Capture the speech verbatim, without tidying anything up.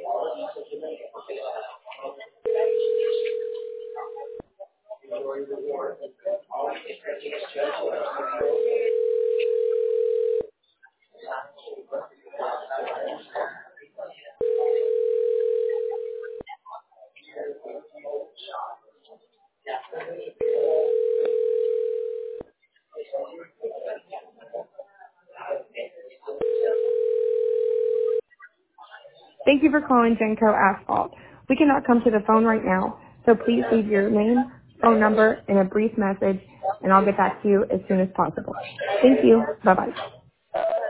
Thank you for calling Genco Asphalt. We cannot come to the phone right now, so please leave your name, phone number, and a brief message, and I'll get back to you as soon as possible. Thank you. Bye-bye.